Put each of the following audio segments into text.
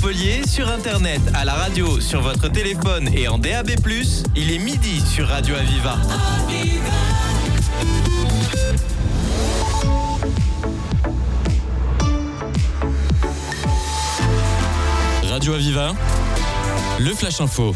Montpellier, sur internet, à la radio, sur votre téléphone et en DAB+, il est midi sur Radio Aviva. Radio Aviva, le Flash Info.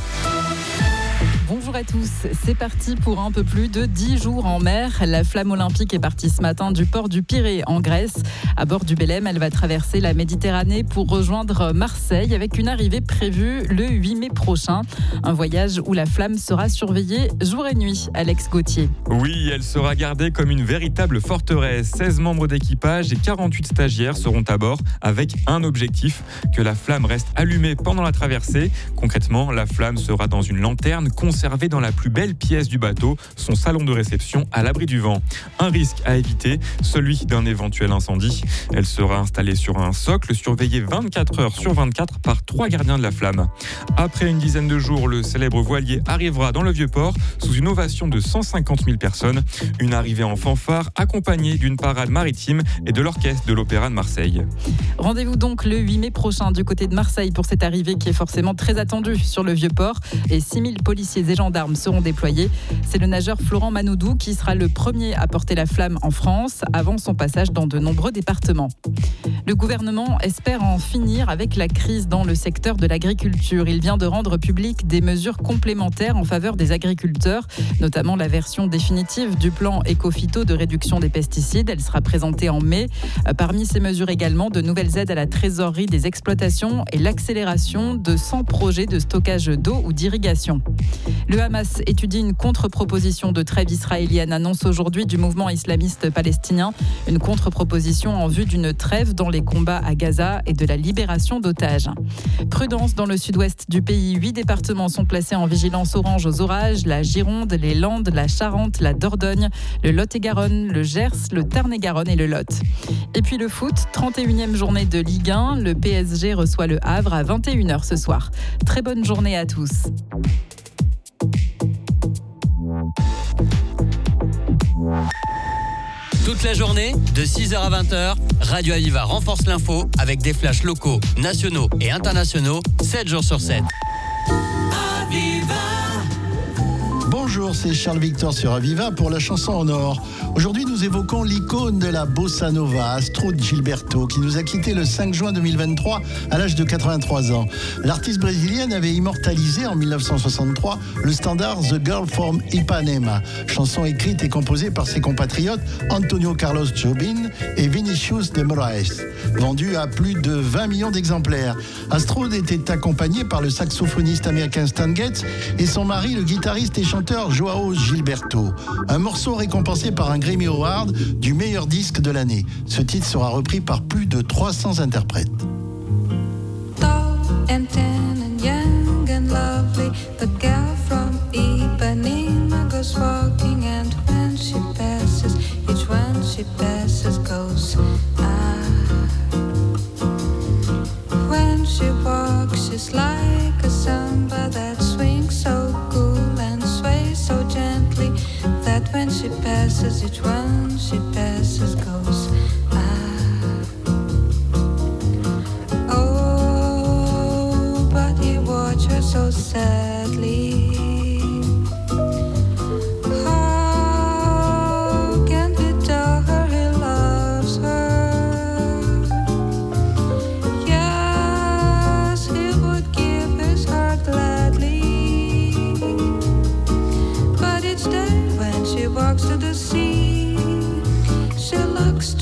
Bonjour à tous, c'est parti pour un peu plus de 10 jours en mer. La flamme olympique est partie ce matin du port du Pirée en Grèce. À bord du Belém, elle va traverser la Méditerranée pour rejoindre Marseille avec une arrivée prévue le 8 mai prochain. Un voyage où la flamme sera surveillée jour et nuit. Alex Gauthier. Oui, elle sera gardée comme une véritable forteresse. 16 membres d'équipage et 48 stagiaires seront à bord avec un objectif, que la flamme reste allumée pendant la traversée. Concrètement, la flamme sera dans une lanterne conservée dans la plus belle pièce du bateau, son salon de réception à l'abri du vent. Un risque à éviter, celui d'un éventuel incendie. Elle sera installée sur un socle, surveillée 24 heures sur 24 par 3 gardiens de la flamme. Après une dizaine de jours, le célèbre voilier arrivera dans le Vieux-Port sous une ovation de 150 000 personnes. Une arrivée en fanfare accompagnée d'une parade maritime et de l'orchestre de l'Opéra de Marseille. Rendez-vous donc le 8 mai prochain du côté de Marseille pour cette arrivée qui est forcément très attendue sur le Vieux-Port. Et 6 000 policiers et gendarmes seront déployés. C'est le nageur Florent Manoudou qui sera le premier à porter la flamme en France avant son passage dans de nombreux départements. Le gouvernement espère en finir avec la crise dans le secteur de l'agriculture. Il vient de rendre public des mesures complémentaires en faveur des agriculteurs, notamment la version définitive du plan Éco-Phyto de réduction des pesticides. Elle sera présentée en mai. Parmi ces mesures également, de nouvelles aides à la trésorerie des exploitations et l'accélération de 100 projets de stockage d'eau ou d'irrigation. Le Hamas étudie une contre-proposition de trêve israélienne, annonce aujourd'hui du mouvement islamiste palestinien. Une contre-proposition en vue d'une trêve dans les combats à Gaza et de la libération d'otages. Prudence dans le sud-ouest du pays. 8 départements sont placés en vigilance orange aux orages. La Gironde, les Landes, la Charente, la Dordogne, le Lot-et-Garonne, le Gers, le Tarn-et-Garonne et le Lot. Et puis le foot, 31e journée de Ligue 1. Le PSG reçoit le Havre à 21h ce soir. Très bonne journée à tous. Toute la journée, de 6h à 20h, Radio Aviva renforce l'info avec des flashs locaux, nationaux et internationaux, 7 jours sur 7. Aviva. Bonjour, c'est Charles Victor sur Aviva pour la chanson en or. Aujourd'hui, nous évoquons l'icône de la bossa nova, Astrud Gilberto, qui nous a quittés le 5 juin 2023 à l'âge de 83 ans. L'artiste brésilienne avait immortalisé en 1963 le standard The Girl from Ipanema, chanson écrite et composée par ses compatriotes Antonio Carlos Jobim et Vinicius de Moraes, vendue à plus de 20 millions d'exemplaires. Astrud était accompagné par le saxophoniste américain Stan Getz et son mari, le guitariste et chanteur Joao Gilberto. Un morceau récompensé par un Grammy Award du meilleur disque de l'année. Ce titre sera repris par plus de 300 interprètes. Tall and tan and young and lovely, the girl from Ipanema goes walking, and when she passes, each one she passes goes When she walks, she's like a samba that swings so cool and sways so gently, that when she passes, each one she passes goes Oh, but you watch her so sadly. How can he tell her he loves her? Yes, he would give his heart gladly, but each day when she walks to the sea, she looks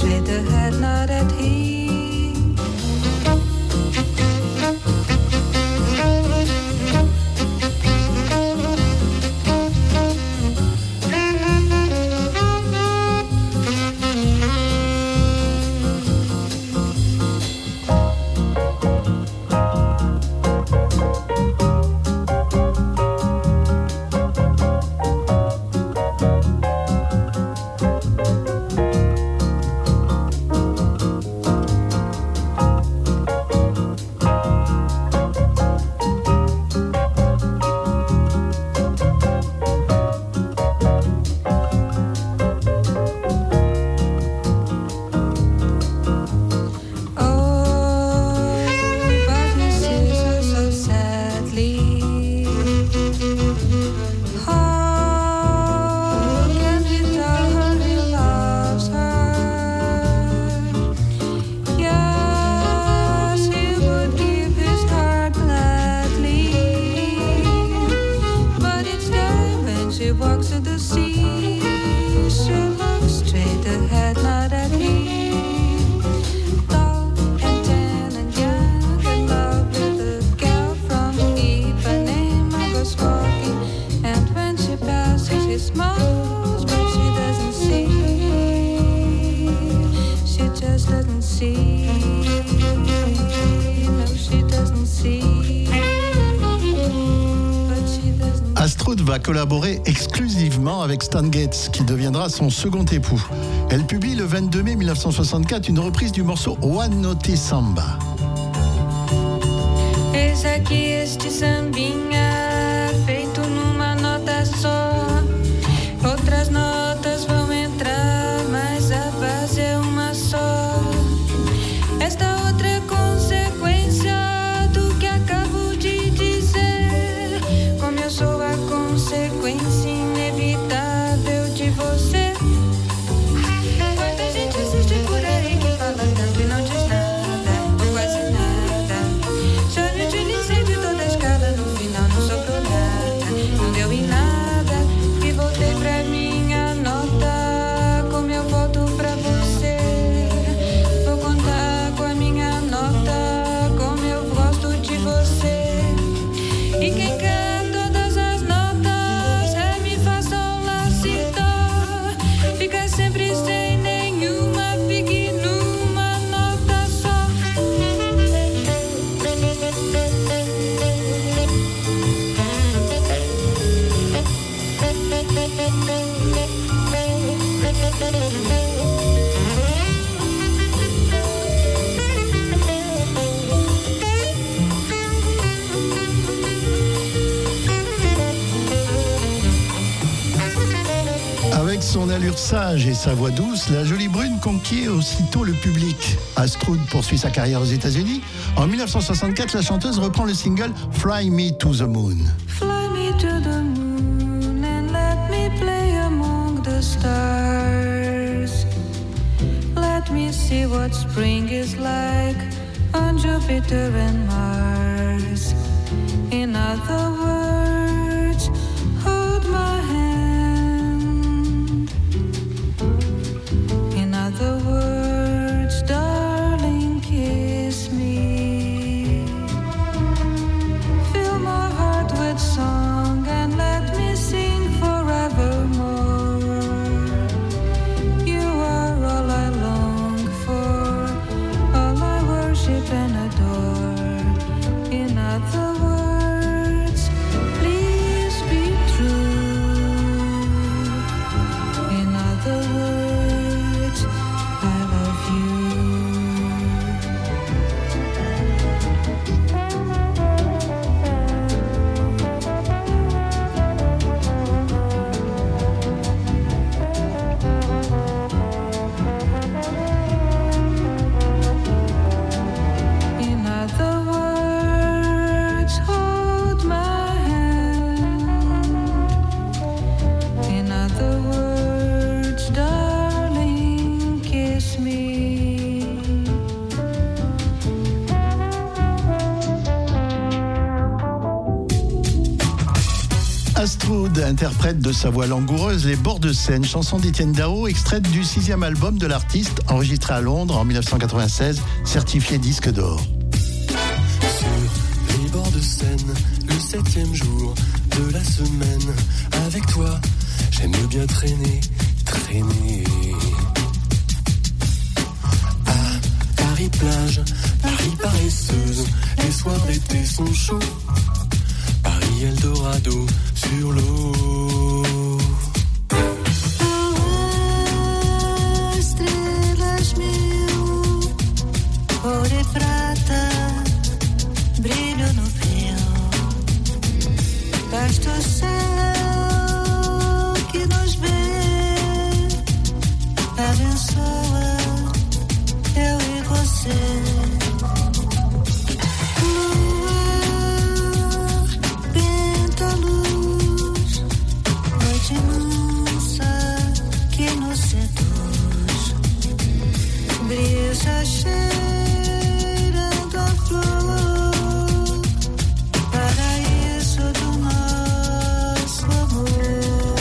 va collaborer exclusivement avec Stan Getz, qui deviendra son second époux. Elle publie le 22 mai 1964 une reprise du morceau One Note Samba. Eis aqui este sambinha, feito numa nota só. Outras notas vão entrar, mas a base é uma só. Esta outra é consequência do que acabo de dizer. Como eu sou a consequência inevitável de você. Quanta gente existe por aí que fala tanto e não diz nada, ou quase nada. Já me utilizei de toda a escala, no final não sobrou nada. Não deu em nada e voltei pra minha nota. Como eu volto pra você, vou contar com a minha nota. Como eu gosto de você. E quem quer todas as notas, ré, mi, fá, sol, lá, si, dó, fica sempre sem nenhuma, fique numa nota só. Avec son allure sage et sa voix douce, la jolie brune conquiert aussitôt le public. Astrud poursuit sa carrière aux États-Unis. En 1964, la chanteuse reprend le single Fly Me to the Moon. Fly me to the moon and let me play among the stars. Let me see what spring is like on Jupiter and Mars. In other words, hold my hand. In other words, darling, kiss me. Fill my heart with song and let me sing forevermore. You are all I long for, all I worship and adore. In other words, please be true. In other words, I love you. In other words, hold my hand. In other words, darling, kiss me. Astrud interprète de sa voix langoureuse Les bords de Seine, chanson d'Étienne Dao, extraite du 6e album de l'artiste, enregistré à Londres en 1996, certifié disque d'or. Sur les bords de Seine, le 7e jour de la semaine. Avec toi, j'aime bien traîner, traîner. À Paris plage, Paris paresseuse, les soirs d'été sont chauds. Paris Eldorado sur l'eau. Estrelas mil, ouro e prata, brilho no véu. Basta o céu que nos vê, abençoa eu e você. Lua, vento, luz, noite mansa que nos seduz. Brisa cheirando a flor, paraíso do nosso amor.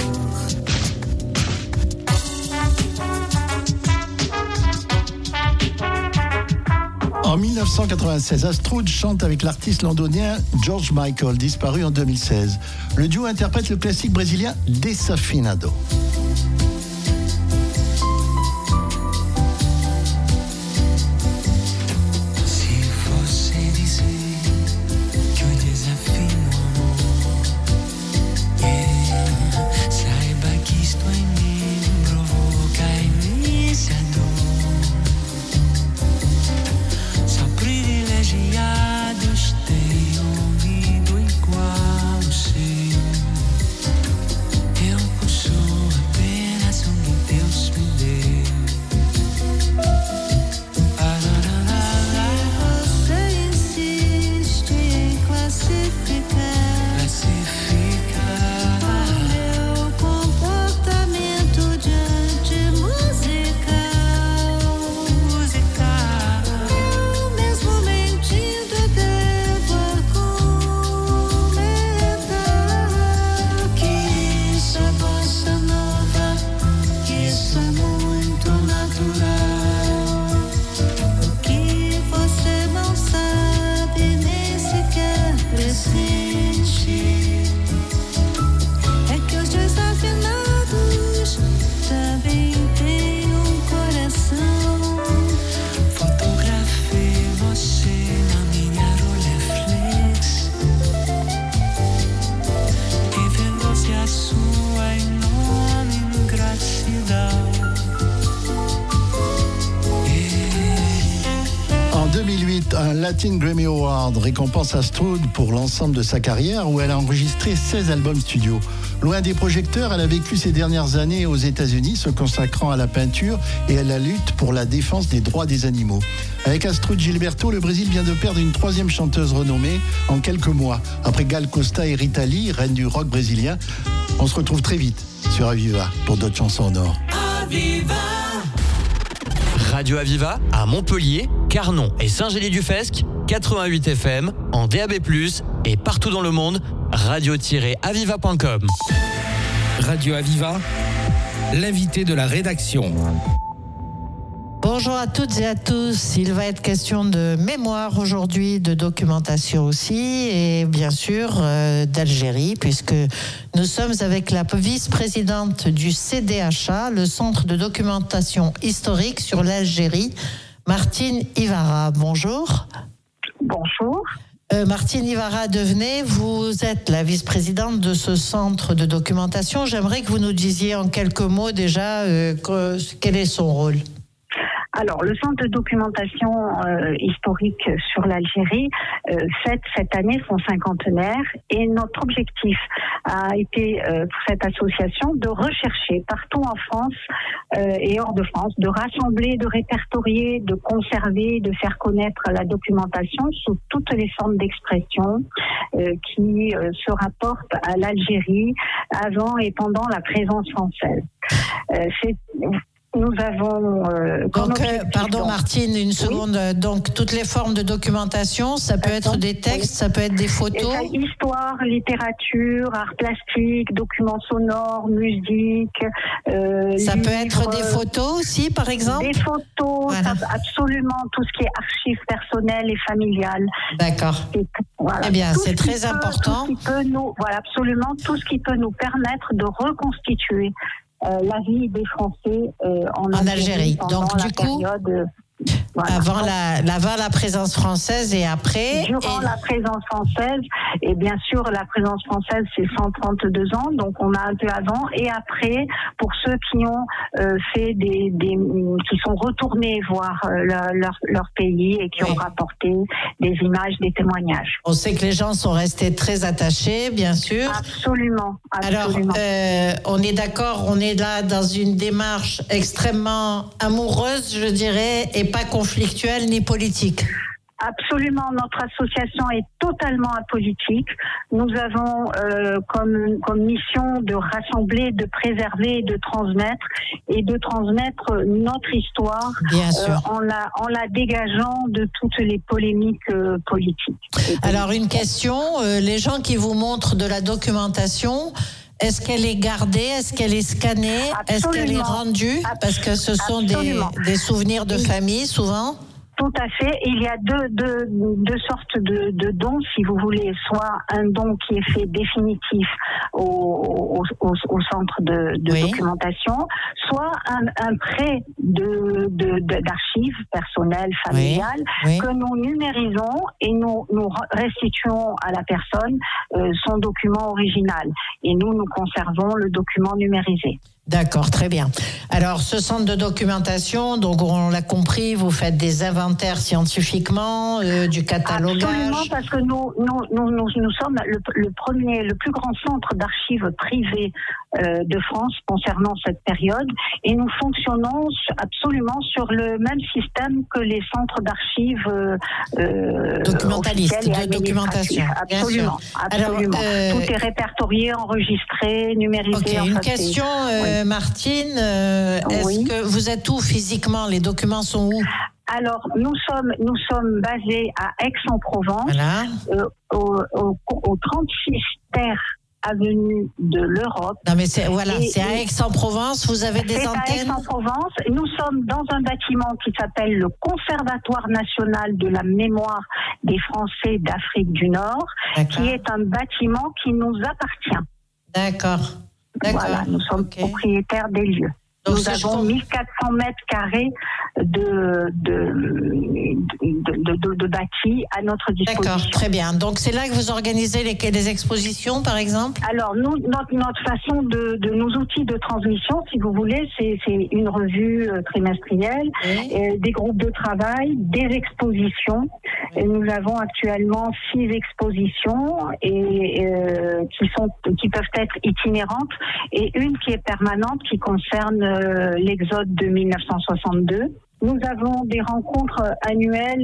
En 1996, Astrud chante avec l'artiste londonien George Michael, disparu en 2016. Le duo interprète le classique brésilien Desafinado. Se você dizer que eu desafio, amor, un Latin Grammy Award, récompense à Stroud pour l'ensemble de sa carrière où elle a enregistré 16 albums studio. Loin des projecteurs, elle a vécu ces dernières années aux États-Unis, se consacrant à la peinture et à la lutte pour la défense des droits des animaux. Avec Astrud Gilberto, le Brésil vient de perdre une troisième chanteuse renommée en quelques mois. Après Gal Costa et Rita Lee, reine du rock brésilien, on se retrouve très vite sur Aviva pour d'autres chansons en or. Aviva. Radio Aviva à Montpellier, Carnon et Saint-Gély-du-Fesque, 88 FM, en DAB+, et partout dans le monde, radio-aviva.com. Radio Aviva, l'invité de la rédaction. Bonjour à toutes et à tous. Il va être question de mémoire aujourd'hui, de documentation aussi, et bien sûr d'Algérie, puisque nous sommes avec la vice-présidente du CDHA, le Centre de documentation historique sur l'Algérie, Martine Ivara. Bonjour. Bonjour. Martine Ivara Devenay, vous êtes la vice-présidente de ce centre de documentation. J'aimerais que vous nous disiez en quelques mots déjà quel est son rôle. Alors, le Centre de documentation historique sur l'Algérie fête cette année son cinquantenaire et notre objectif a été pour cette association de rechercher partout en France et hors de France, de rassembler, de répertorier, de conserver, de faire connaître la documentation sous toutes les formes d'expression qui se rapportent à l'Algérie avant et pendant la présence française. Nous avons... pardon Martine, une seconde. Oui. Donc, toutes les formes de documentation, ça peut être des textes, ça peut être des photos. Histoire, littérature, art plastique, documents sonores, musique. Ça peut être des photos aussi, par exemple. Des photos, voilà. Absolument, tout ce qui est archives personnelles et familiales. D'accord. Voilà. Eh bien, c'est très important. Absolument, tout ce qui peut nous permettre de reconstituer la vie des Français en Algérie. Donc du coup, avant la présence française et après. Durant la présence française, et bien sûr la présence française c'est 132 ans, donc on a un peu avant et après pour ceux qui ont fait qui sont retournés voir leur pays et qui ont rapporté des images, des témoignages. On sait que les gens sont restés très attachés, bien sûr. Absolument. Alors, on est d'accord, on est là dans une démarche extrêmement amoureuse, je dirais, et pas conflictuelle ni politique. Absolument, notre association est totalement apolitique. Nous avons comme mission de rassembler, de préserver, de transmettre notre histoire en la dégageant de toutes les polémiques politiques. Alors une question, les gens qui vous montrent de la documentation, est-ce qu'elle est gardée? Est-ce qu'elle est scannée? Absolument. Est-ce qu'elle est rendue? Parce que ce sont des souvenirs de famille, souvent. Tout à fait. Il y a deux sortes de dons, si vous voulez. Soit un don qui est fait définitif au centre de documentation, soit un prêt d'archives personnelles, familiales, que nous numérisons et nous restituons à la personne son document original. Et nous conservons le document numérisé. D'accord, très bien. Alors, ce centre de documentation, donc on l'a compris, vous faites des inventaires scientifiquement, du catalogage. Absolument, parce que nous sommes le plus grand centre d'archives privées de France concernant cette période, et nous fonctionnons absolument sur le même système que les centres d'archives documentalistes, de documentation. Absolument, absolument. Alors, tout est répertorié, enregistré, numérisé. Ok, une question. Martine, est-ce que vous êtes où physiquement? Les documents sont où? Alors, nous sommes basés à Aix-en-Provence, au 36 terres avenue de l'Europe. Non mais c'est à Aix-en-Provence, vous avez des antennes? C'est à Aix-en-Provence. Nous sommes dans un bâtiment qui s'appelle le Conservatoire national de la mémoire des Français d'Afrique du Nord, qui est un bâtiment qui nous appartient. D'accord. Voilà, nous sommes propriétaires des lieux. Donc, nous avons 1400 mètres carrés de bâti à notre disposition. D'accord, très bien. Donc c'est là que vous organisez les expositions, par exemple ? Alors nous, notre façon de nos outils de transmission, si vous voulez, c'est une revue trimestrielle, des groupes de travail, des expositions. Et nous avons actuellement 6 expositions qui peuvent être itinérantes et une qui est permanente qui concerne l'exode de 1962. Nous avons des rencontres annuelles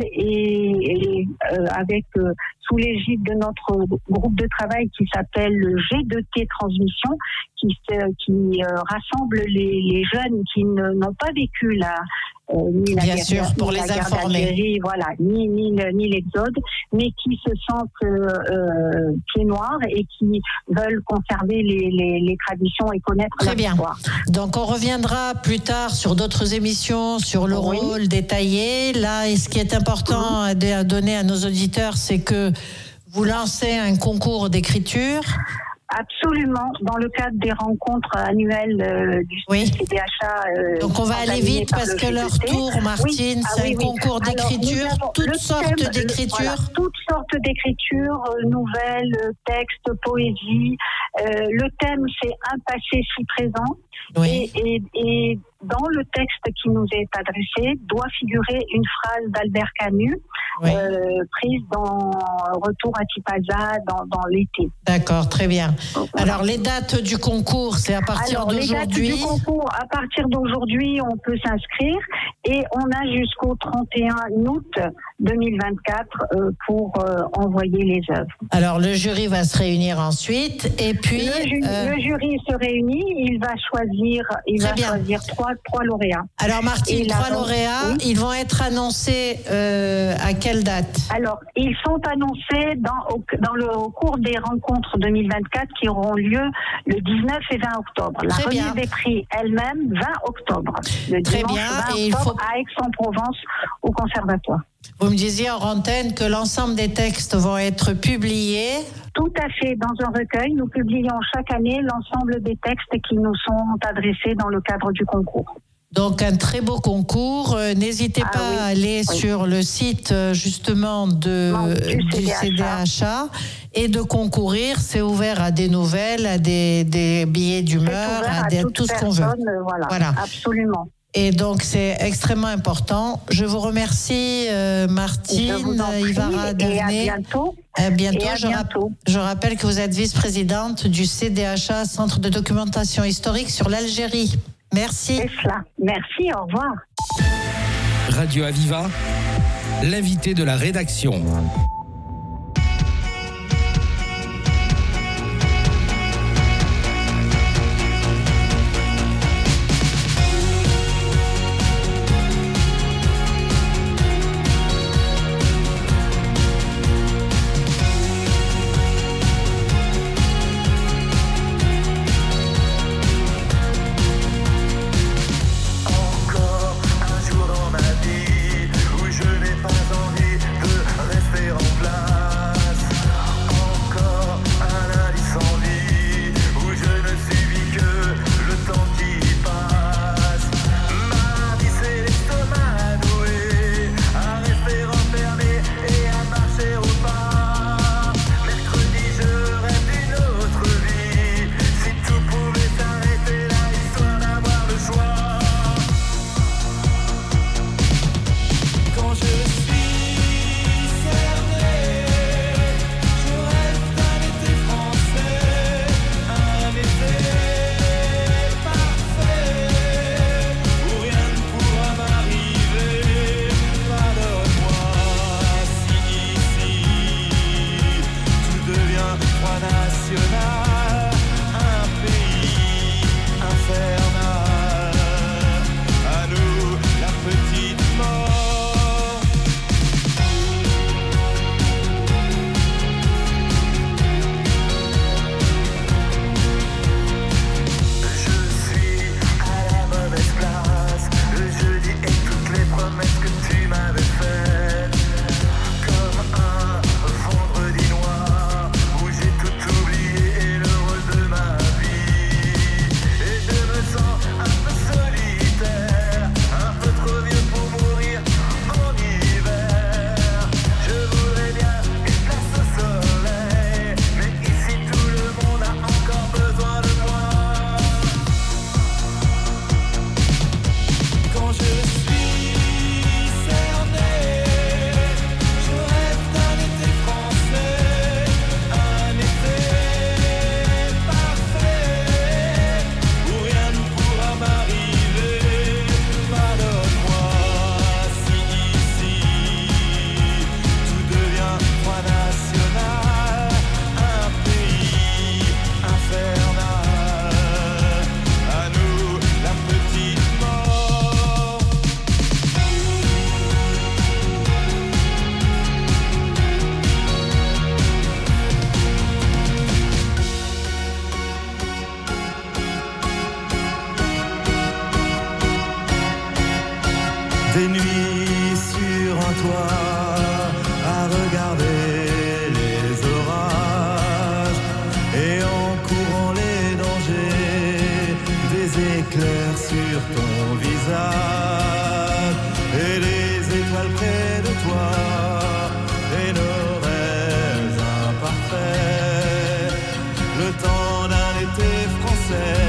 et avec sous l'égide de notre groupe de travail qui s'appelle le G2T Transmission, qui rassemble les jeunes qui n'ont pas vécu ni la Bien sûr, pour les informer. Voilà, ni l'exode, mais qui se sentent pieds noirs et qui veulent conserver les traditions et connaître l'histoire. Donc on reviendra plus tard sur d'autres émissions, sur le rôle détaillé. Là, ce qui est important à donner à nos auditeurs, c'est que vous lancez un concours d'écriture. Absolument, dans le cadre des rencontres annuelles du CDHA. Donc on va aller vite parce que leur tour, Martine, c'est un concours d'écriture, toutes sortes d'écritures. Voilà, toutes sortes d'écritures, nouvelles, textes, poésie. Le thème, c'est un passé si présent. Oui. Et dans le texte qui nous est adressé doit figurer une phrase d'Albert Camus prise dans Retour à Tipaza dans l'été. D'accord, très bien. Alors les dates du concours, c'est à partir d'aujourd'hui. Les dates du concours, à partir d'aujourd'hui, on peut s'inscrire et on a jusqu'au 31 août 2024 pour envoyer les œuvres. Alors le jury va se réunir ensuite et puis le jury se réunit, il va choisir trois lauréats. Alors Martine, 3 lauréats, ils vont être annoncés à quelle date ? Alors ils sont annoncés au cours des rencontres 2024 qui auront lieu le 19 et 20 octobre. La remise des prix elle-même 20 octobre. Le dimanche 20 octobre à Aix-en-Provence au Conservatoire. Vous me disiez en antenne que l'ensemble des textes vont être publiés. Tout à fait. Dans un recueil, nous publions chaque année l'ensemble des textes qui nous sont adressés dans le cadre du concours. Donc un très beau concours. N'hésitez pas à aller sur le site justement du CDHA et de concourir. C'est ouvert à des nouvelles, à des billets d'humeur, à tout ce qu'on veut. Voilà, absolument. Et donc, c'est extrêmement important. Je vous remercie, Martine Ivara Devenet. Et à bientôt. À bientôt. Je rappelle que vous êtes vice-présidente du CDHA, Centre de documentation historique sur l'Algérie. Merci. C'est cela. Merci, au revoir. Radio Aviva, l'invité de la rédaction. Encore un jour dans ma vie où je n'ai pas envie de rester en des nuits sur un toit à regarder les orages et en courant les dangers, des éclairs sur ton visage et les étoiles près de toi et nos rêves imparfaits, le temps d'un été français.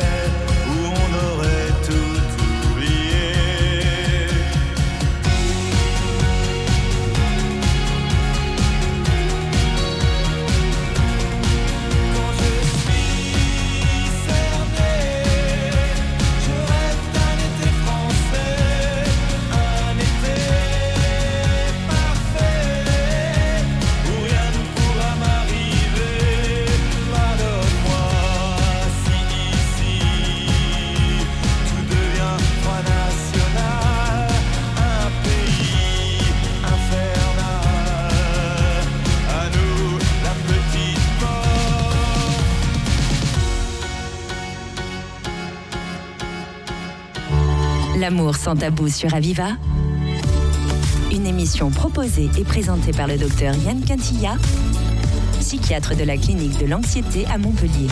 L'amour sans tabou sur Aviva. Une émission proposée et présentée par le docteur Yann Cantilla, psychiatre de la clinique de l'anxiété à Montpellier.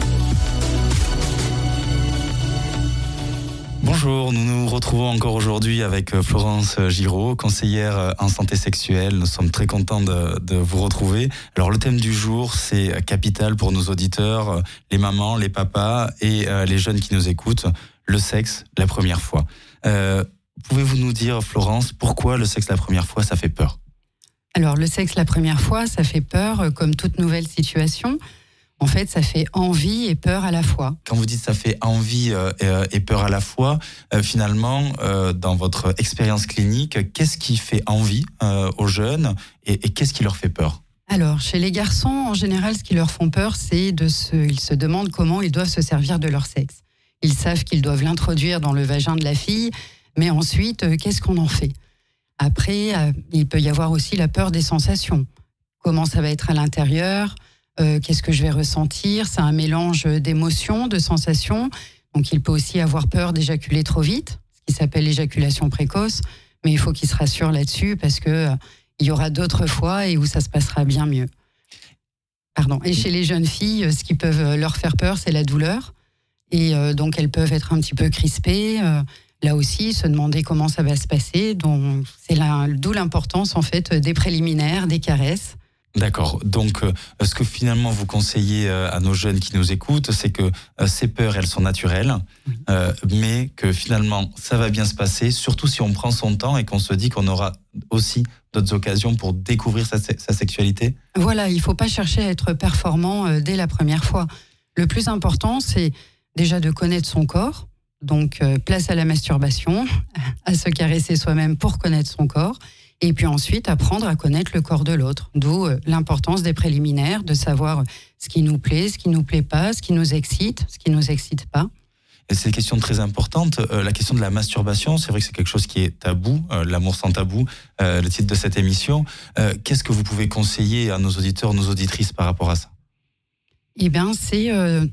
Bonjour, nous nous retrouvons encore aujourd'hui avec Florence Giraud, conseillère en santé sexuelle. Nous sommes très contents de vous retrouver. Alors le thème du jour, c'est capital pour nos auditeurs, les mamans, les papas et les jeunes qui nous écoutent. Le sexe, la première fois. Pouvez-vous nous dire, Florence, pourquoi le sexe la première fois, ça fait peur ? Alors, le sexe la première fois, ça fait peur, comme toute nouvelle situation. En fait, ça fait envie et peur à la fois. Quand vous dites ça fait envie et peur à la fois, finalement, dans votre expérience clinique, qu'est-ce qui fait envie aux jeunes et qu'est-ce qui leur fait peur ? Alors, chez les garçons, en général, ce qui leur font peur, c'est ils se demandent comment ils doivent se servir de leur sexe. Ils savent qu'ils doivent l'introduire dans le vagin de la fille, mais ensuite, qu'est-ce qu'on en fait ? Après, il peut y avoir aussi la peur des sensations. Comment ça va être à l'intérieur ? Qu'est-ce que je vais ressentir ? C'est un mélange d'émotions, de sensations. Donc, il peut aussi avoir peur d'éjaculer trop vite, ce qui s'appelle l'éjaculation précoce. Mais il faut qu'il se rassure là-dessus parce que il y aura d'autres fois et où ça se passera bien mieux. Pardon. Et chez les jeunes filles, ce qui peut leur faire peur, c'est la douleur. Et donc, elles peuvent être un petit peu crispées. Là aussi, se demander comment ça va se passer. Donc, c'est d'où l'importance, en fait, des préliminaires, des caresses. D'accord. Donc, ce que finalement vous conseillez à nos jeunes qui nous écoutent, c'est que ces peurs, elles sont naturelles, mais que finalement, ça va bien se passer, surtout si on prend son temps et qu'on se dit qu'on aura aussi d'autres occasions pour découvrir sa sexualité. Voilà, il ne faut pas chercher à être performant dès la première fois. Le plus important, c'est déjà de connaître son corps. Donc, place à la masturbation, à se caresser soi-même pour connaître son corps. Et puis ensuite, apprendre à connaître le corps de l'autre. D'où l'importance des préliminaires, de savoir ce qui nous plaît, ce qui nous plaît pas, ce qui nous excite, ce qui nous excite pas. Et c'est une question très importante. La question de la masturbation, c'est vrai que c'est quelque chose qui est tabou, l'amour sans tabou, le titre de cette émission. Qu'est-ce que vous pouvez conseiller à nos auditeurs, nos auditrices par rapport à ça ? Eh bien, c'est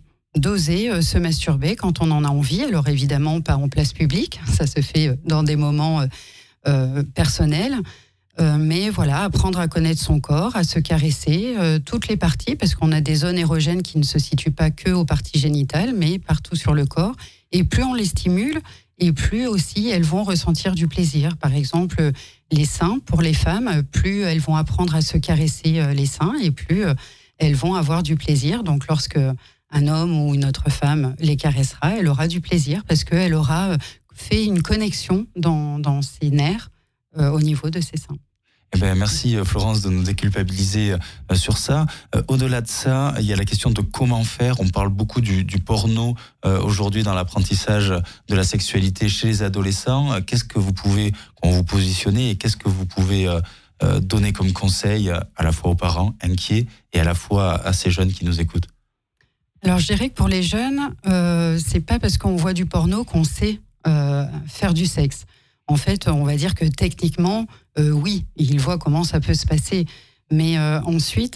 d'oser se masturber quand on en a envie. Alors évidemment, pas en place publique, ça se fait dans des moments personnels. Mais voilà, apprendre à connaître son corps, à se caresser, toutes les parties, parce qu'on a des zones érogènes qui ne se situent pas que aux parties génitales, mais partout sur le corps. Et plus on les stimule, et plus aussi elles vont ressentir du plaisir. Par exemple, les seins, pour les femmes, plus elles vont apprendre à se caresser les seins, et plus elles vont avoir du plaisir. Donc lorsque un homme ou une autre femme les caressera, elle aura du plaisir, parce qu'elle aura fait une connexion dans ses nerfs au niveau de ses seins. Eh ben, merci Florence de nous déculpabiliser sur ça. Au-delà de ça, il y a la question de comment faire. On parle beaucoup du porno aujourd'hui dans l'apprentissage de la sexualité chez les adolescents. Qu'est-ce que vous pouvez vous positionner et qu'est-ce que vous pouvez donner comme conseil à la fois aux parents inquiets et à la fois à ces jeunes qui nous écoutent? Alors je dirais que pour les jeunes, c'est pas parce qu'on voit du porno qu'on sait faire du sexe. En fait, on va dire que techniquement, oui, ils voient comment ça peut se passer. Mais ensuite,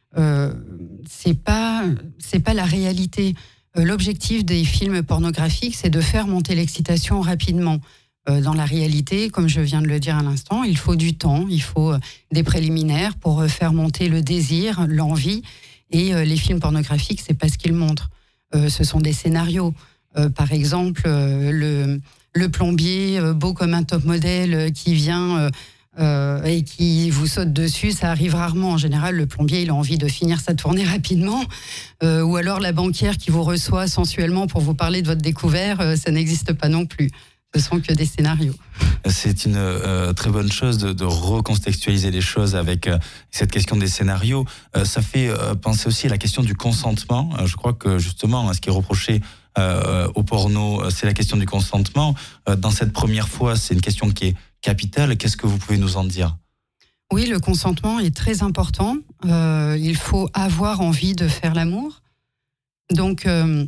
c'est pas la réalité. L'objectif des films pornographiques, c'est de faire monter l'excitation rapidement. Dans la réalité, comme je viens de le dire à l'instant, il faut du temps, il faut des préliminaires pour faire monter le désir, l'envie. Et les films pornographiques, c'est pas ce qu'ils montrent. Ce sont des scénarios. Par exemple, le plombier beau comme un top modèle qui vient et qui vous saute dessus, ça arrive rarement. En général, le plombier, il a envie de finir sa tournée rapidement. Ou alors la banquière qui vous reçoit sensuellement pour vous parler de votre découvert, ça n'existe pas non plus. Ce sont que des scénarios. C'est une très bonne chose de recontextualiser les choses avec cette question des scénarios. Ça fait penser aussi à la question du consentement. Je crois que justement, ce qui est reproché au porno, c'est la question du consentement. Dans cette première fois, c'est une question qui est capitale. Qu'est-ce que vous pouvez nous en dire ? Oui, le consentement est très important. Il faut avoir envie de faire l'amour. Donc,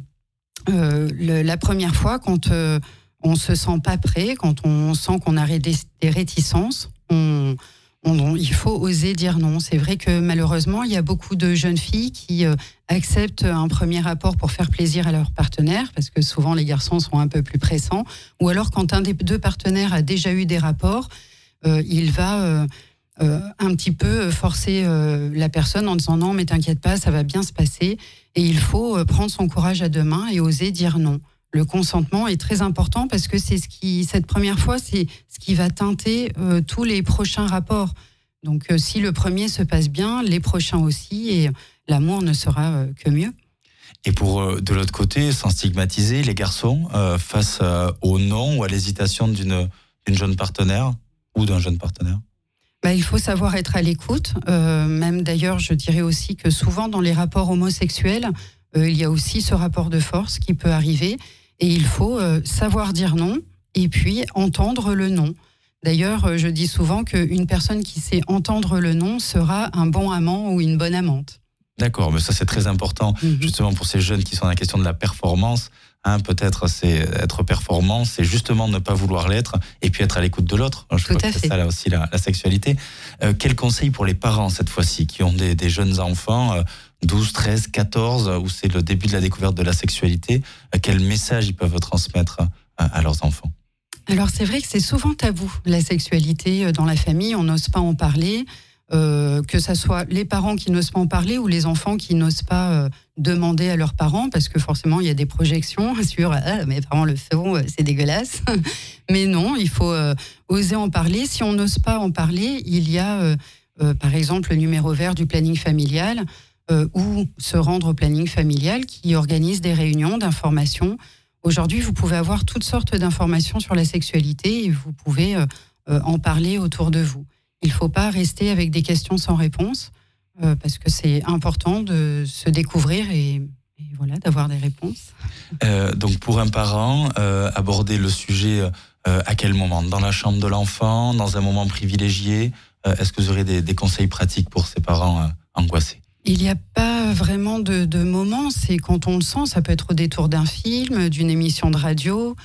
la première fois, quand on se sent pas prêt, quand on sent qu'on a des réticences, il faut oser dire non. C'est vrai que malheureusement, il y a beaucoup de jeunes filles qui acceptent un premier rapport pour faire plaisir à leur partenaire, parce que souvent les garçons sont un peu plus pressants, ou alors quand un des deux partenaires a déjà eu des rapports, il va un petit peu forcer la personne en disant non mais t'inquiète pas, ça va bien se passer, et il faut prendre son courage à deux mains et oser dire non. Le consentement est très important parce que c'est cette première fois, c'est ce qui va teinter tous les prochains rapports. Donc, si le premier se passe bien, les prochains aussi, et l'amour ne sera que mieux. Et pour, de l'autre côté, sans stigmatiser les garçons face au non ou à l'hésitation d'une jeune partenaire ou d'un jeune partenaire? Il faut savoir être à l'écoute. Même d'ailleurs, je dirais aussi que souvent dans les rapports homosexuels, il y a aussi ce rapport de force qui peut arriver. Et il faut savoir dire non et puis entendre le non. D'ailleurs, je dis souvent qu'une personne qui sait entendre le non sera un bon amant ou une bonne amante. D'accord, mais ça c'est très important, justement pour ces jeunes qui sont dans la question de la performance. Peut-être c'est être performant, c'est justement ne pas vouloir l'être et puis être à l'écoute de l'autre. Je crois que c'est ça là aussi la sexualité. Quel conseil pour les parents cette fois-ci qui ont des jeunes enfants 12, 13, 14, où c'est le début de la découverte de la sexualité, quel message ils peuvent transmettre à leurs enfants? Alors c'est vrai que c'est souvent tabou, la sexualité dans la famille, on n'ose pas en parler, que ça soit les parents qui n'osent pas en parler ou les enfants qui n'osent pas demander à leurs parents, parce que forcément il y a des projections sur « mes parents le font, c'est dégueulasse ». Mais non, il faut oser en parler. Si on n'ose pas en parler, il y a par exemple le numéro vert du planning familial, ou se rendre au planning familial qui organise des réunions d'information. Aujourd'hui, vous pouvez avoir toutes sortes d'informations sur la sexualité et vous pouvez en parler autour de vous. Il ne faut pas rester avec des questions sans réponse parce que c'est important de se découvrir et voilà, d'avoir des réponses. Donc pour un parent, aborder le sujet à quel moment? Dans la chambre de l'enfant, dans un moment privilégié? Est-ce que vous aurez des conseils pratiques pour ces parents angoissés? Il n'y a pas vraiment de moment, c'est quand on le sent, ça peut être au détour d'un film, d'une émission de radio.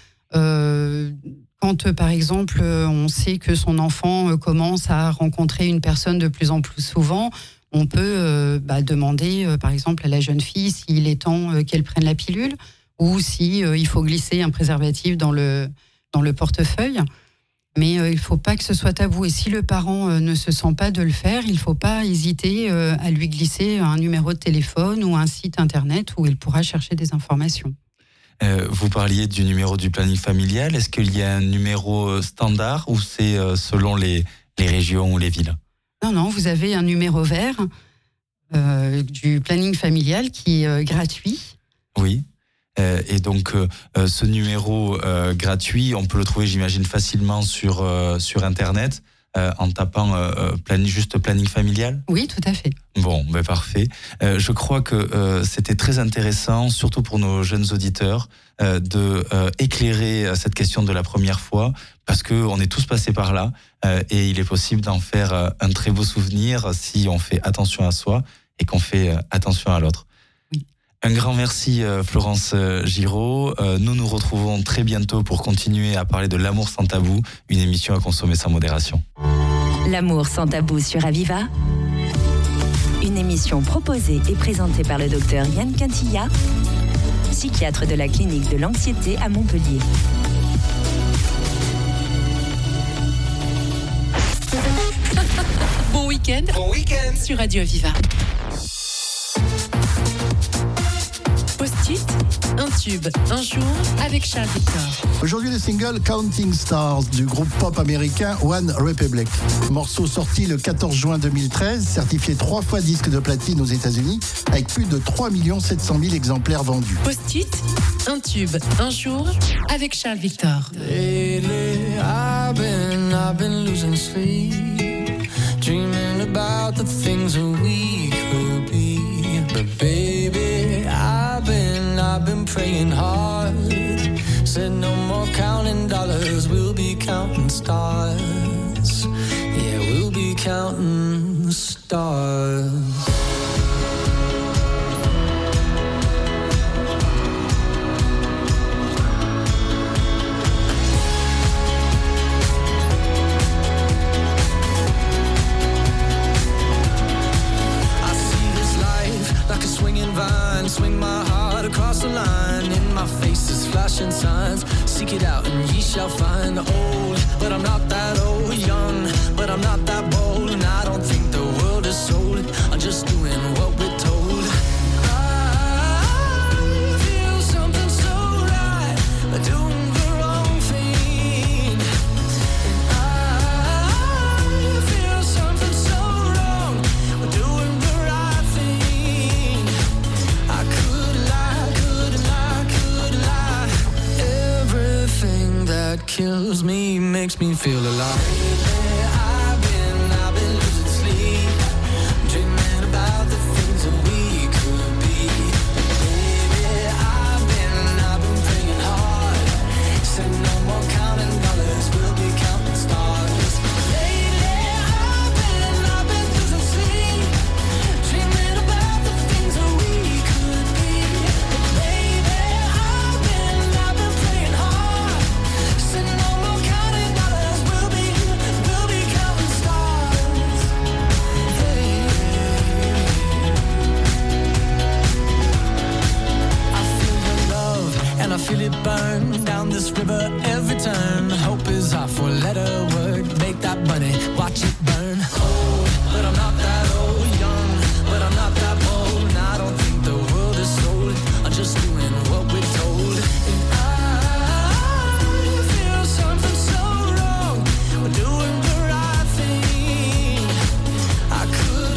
Quand, par exemple, on sait que son enfant commence à rencontrer une personne de plus en plus souvent, on peut demander, par exemple, à la jeune fille s'il est temps qu'elle prenne la pilule ou si il faut glisser un préservatif dans le portefeuille. Mais il ne faut pas que ce soit tabou. Et si le parent ne se sent pas de le faire, il ne faut pas hésiter à lui glisser un numéro de téléphone ou un site internet où il pourra chercher des informations. Vous parliez du numéro du planning familial. Est-ce qu'il y a un numéro standard ou c'est selon les régions ou les villes? Non, vous avez un numéro vert du planning familial qui est gratuit. Oui. Et donc, ce numéro gratuit, on peut le trouver, j'imagine, facilement sur Internet, en tapant juste planning familial? Oui, tout à fait. Bon, parfait. Je crois que c'était très intéressant, surtout pour nos jeunes auditeurs, de éclairer cette question de la première fois, parce qu'on est tous passés par là, et il est possible d'en faire un très beau souvenir si on fait attention à soi et qu'on fait attention à l'autre. Un grand merci Florence Giraud. Nous nous retrouvons très bientôt pour continuer à parler de l'amour sans tabou, une émission à consommer sans modération. L'amour sans tabou sur Aviva, une émission proposée et présentée par le docteur Yann Cantilla, psychiatre de la clinique de l'anxiété à Montpellier. week-end. Bon week-end sur Radio Aviva. Post-it, un tube, un jour avec Charles Victor. Aujourd'hui, le single Counting Stars du groupe pop américain One Republic. Morceau sorti le 14 juin 2013, certifié 3 fois disque de platine aux États-Unis, avec plus de 3 700 000 exemplaires vendus. Post-it, un tube, un jour avec Charles Victor. Lately, I've been losing sleep, dreaming about the things that we could be. But baby, I've been praying hard. Said no more counting dollars, we'll be counting stars. Yeah, we'll be counting stars. Swing my heart across the line. In my face is flashing signs. Seek it out and ye shall find. Old, but I'm not that old. Young, but I'm not that bold. And I don't think the world is sold. I'm just doing what we're told. I feel something so right, but doing the wrong thing. And I feel something so wrong, but doing the right thing. I could lie. Everything that kills me makes me feel alive. I've been losing sleep, dreaming about the things that we could be. Baby, I've been praying hard. Said no more counting dollars, we'll be counting stars. Lately, I've been losing sleep, dreaming about the things that we could be. Baby, I've been praying hard. Said no more counting dollars, we'll be counting stars. Hey. I feel your love and I feel it burn down this river every turn. Hope is our four-letter word. Make that money, watch it burn. Old, but I'm not that old. Young, but I'm not that bold. And I don't think the world is sold. I'm just doing what we're told. And I feel something so wrong. We're doing the right thing. I could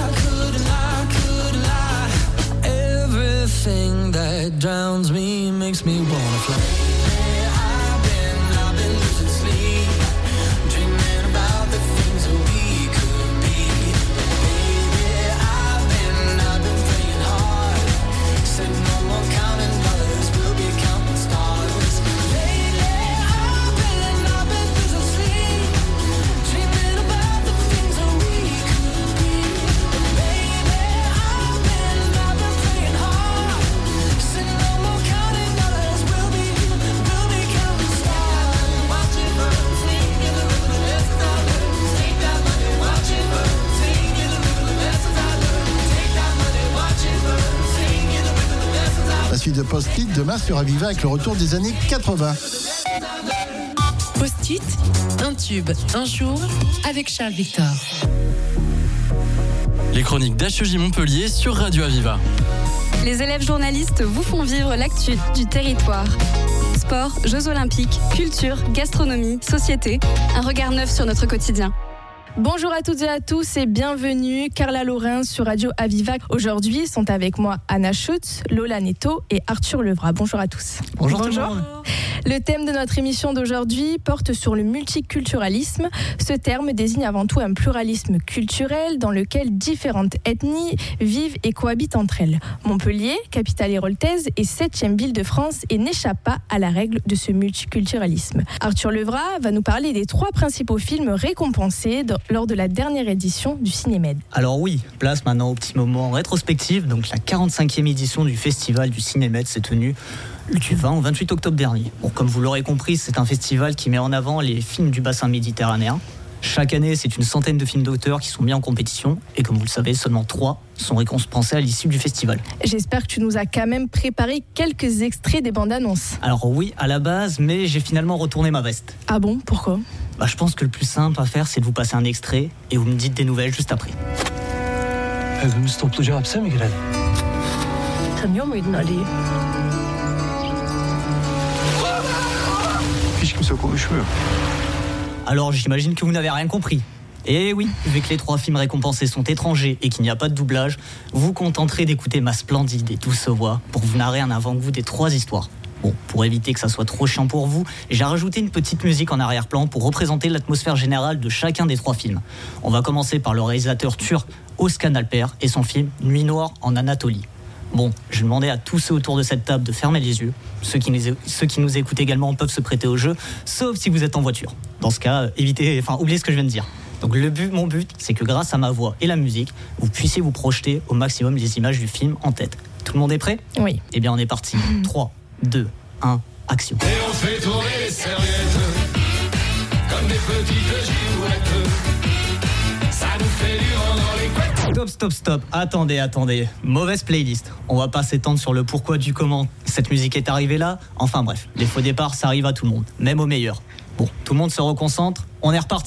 lie. Everything that drowns me makes me wanna fly. I've been losing sleep, dreaming about the things that we could be. Baby, I've been praying hard. Said no more counting dollars, we'll be counting stars. Lately, I've been losing sleep, dreaming about the things that we could be. Baby, I've been praying hard. Said no more counting dollars, we'll be counting stars. Watch it burn, sing in the river, the lessons I learned. Take that money, watch it burn, sing in the river, the lessons I learned. Take that money, watch it burn, sing in the river, the lessons I learned. La suite de Post-it demain sur Aviva avec le retour des années 80. Post-it, un tube, un jour avec Charles Victor. Les chroniques d'HEJ Montpellier sur Radio Aviva. Les élèves journalistes vous font vivre l'actu du territoire. Sport, Jeux Olympiques, culture, gastronomie, société, un regard neuf sur notre quotidien. Bonjour à toutes et à tous et bienvenue, Carla Laurin sur Radio Aviva. Aujourd'hui sont avec moi Anna Schutz, Lola Netto et Arthur Levrat. Bonjour à tous. Bonjour. Tout le monde. Le thème de notre émission d'aujourd'hui porte sur le multiculturalisme. Ce terme désigne avant tout un pluralisme culturel dans lequel différentes ethnies vivent et cohabitent entre elles. Montpellier, capitale héroltaise et 7e ville de France, et n'échappe pas à la règle de ce multiculturalisme. Arthur Levrat va nous parler des 3 principaux films récompensés lors de la dernière édition du Cinémed. Alors oui, place maintenant au petit moment rétrospectif. Donc la 45e édition du festival du Cinémed s'est tenue du 20 au 28 octobre dernier. Bon, comme vous l'aurez compris, c'est un festival qui met en avant les films du bassin méditerranéen. Chaque année, c'est une centaine de films d'auteurs qui sont mis en compétition. Et comme vous le savez, seulement 3 sont récompensés à l'issue du festival. J'espère que tu nous as quand même préparé quelques extraits des bandes annonces. Alors oui, à la base, mais j'ai finalement retourné ma veste. Ah bon, pourquoi ? Je pense que le plus simple à faire, c'est de vous passer un extrait et vous me dites des nouvelles juste après. Evimiz topluca hapse mi girelim? Tanıyor muydun Ali'yi? Hiç kimse konuşmuyor. Alors j'imagine que vous n'avez rien compris. Et oui, vu que les 3 films récompensés sont étrangers et qu'il n'y a pas de doublage, vous contenterez d'écouter ma splendide et douce voix pour vous narrer en avant-goût des 3 histoires. Bon, pour éviter que ça soit trop chiant pour vous, j'ai rajouté une petite musique en arrière-plan pour représenter l'atmosphère générale de chacun des 3 films. On va commencer par le réalisateur turc Özkan Alper et son film Nuit noire en Anatolie. Bon, je demandais à tous ceux autour de cette table de fermer les yeux. Ceux qui nous écoutent également peuvent se prêter au jeu, sauf si vous êtes en voiture. Dans ce cas, oubliez ce que je viens de dire. Donc mon but, c'est que grâce à ma voix et la musique, vous puissiez vous projeter au maximum les images du film en tête. Tout le monde est prêt ? Oui. Eh bien, on est parti. 3, 2, 1, action. Et on fait tourner les serviettes comme des petites girouettes. Ça nous fait du vent dans les couettes. Stop. Attendez. Mauvaise playlist. On va pas s'étendre sur le pourquoi du comment cette musique est arrivée là. Enfin bref, les faux départs, ça arrive à tout le monde, même aux meilleurs. Bon, tout le monde se reconcentre. On est reparti ?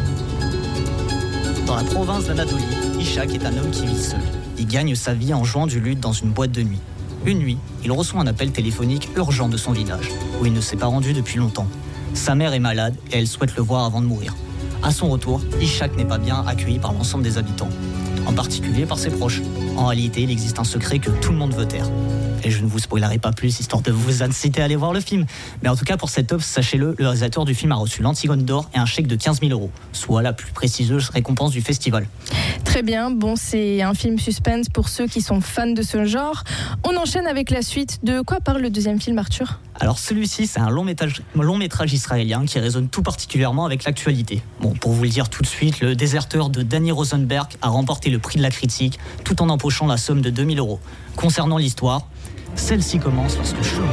Dans la province d'Anatolie, Ishak est un homme qui vit seul. Il gagne sa vie en jouant du luth dans une boîte de nuit. Une nuit, il reçoit un appel téléphonique urgent de son village, où il ne s'est pas rendu depuis longtemps. Sa mère est malade et elle souhaite le voir avant de mourir. À son retour, Ishak n'est pas bien accueilli par l'ensemble des habitants, en particulier par ses proches. En réalité, il existe un secret que tout le monde veut taire. Et je ne vous spoilerai pas plus, histoire de vous inciter à aller voir le film. Mais en tout cas, pour cette offre, sachez-le, le réalisateur du film a reçu l'Antigone d'or et un chèque de 15 000 €, soit la plus prestigieuse récompense du festival. Très bien, bon, c'est un film suspense pour ceux qui sont fans de ce genre. On enchaîne avec la suite. De quoi parle le deuxième film, Arthur ? Alors celui-ci, c'est un long métrage israélien qui résonne tout particulièrement avec l'actualité. Bon, pour vous le dire tout de suite, Le Déserteur de Danny Rosenberg a remporté le prix de la critique tout en empochant la somme de 2 000 €. Concernant l'histoire, celle-ci commence lorsque Shlomo,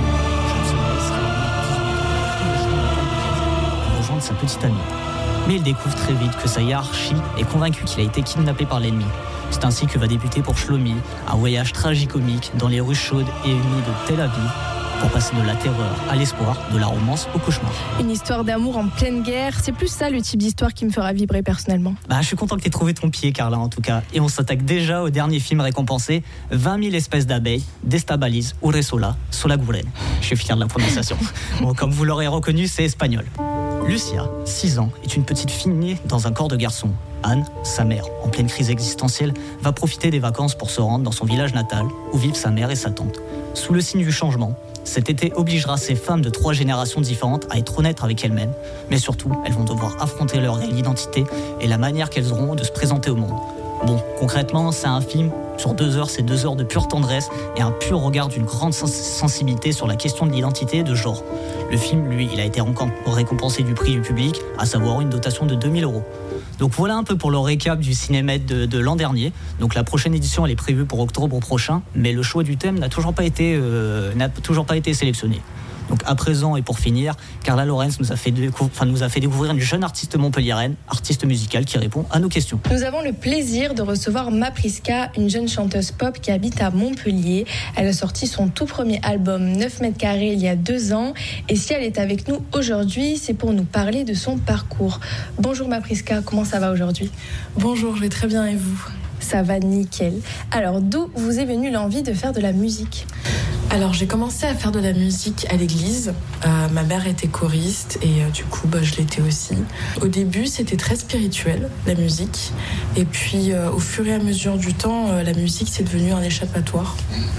rejoint sa petite amie. Mais il découvre très vite que sa hiérarchie est convaincue qu'il a été kidnappé par l'ennemi. C'est ainsi que va débuter pour Shlomi un voyage tragicomique dans les rues chaudes et humides de Tel Aviv, pour passer de la terreur à l'espoir, de la romance au cauchemar. Une histoire d'amour en pleine guerre, c'est plus ça le type d'histoire qui me fera vibrer personnellement. Je suis content que tu aies trouvé ton pied, Carla, en tout cas. Et on s'attaque déjà au dernier film récompensé, 20 000 espèces d'abeilles, Destabilis Uresola Solaguren. Je suis fier de la prononciation. Bon, comme vous l'aurez reconnu, c'est espagnol. Lucia, 6 ans, est une petite fille née dans un corps de garçon. Anne, sa mère, en pleine crise existentielle, va profiter des vacances pour se rendre dans son village natal, où vivent sa mère et sa tante. Sous le signe du changement, cet été obligera ces femmes de 3 générations différentes à être honnêtes avec elles-mêmes, mais surtout, elles vont devoir affronter leur réelle identité et la manière qu'elles auront de se présenter au monde. Bon, concrètement, c'est un film sur 2 heures, c'est 2 heures de pure tendresse et un pur regard d'une grande sensibilité sur la question de l'identité et de genre. Le film, lui, il a été récompensé du prix du public, à savoir une dotation de 2 000 €. Donc voilà un peu pour le récap du Cinémètre de l'an dernier. Donc la prochaine édition, elle est prévue pour octobre prochain, mais le choix du thème n'a toujours pas été sélectionné. Donc à présent et pour finir, Carla Lorenz nous a fait découvrir une jeune artiste montpelliéraine, artiste musicale qui répond à nos questions. Nous avons le plaisir de recevoir Mapriska, une jeune chanteuse pop qui habite à Montpellier. Elle a sorti son tout premier album 9 mètres carrés il y a 2 ans. Et si elle est avec nous aujourd'hui, c'est pour nous parler de son parcours. Bonjour Mapriska, comment ça va aujourd'hui ? Bonjour, je vais très bien et vous ? Ça va nickel. Alors d'où vous est venue l'envie de faire de la musique ? Alors j'ai commencé à faire de la musique à l'église. Ma mère était choriste et du coup je l'étais aussi. Au début c'était très spirituel, la musique. Et puis au fur et à mesure du temps, la musique c'est devenu un échappatoire.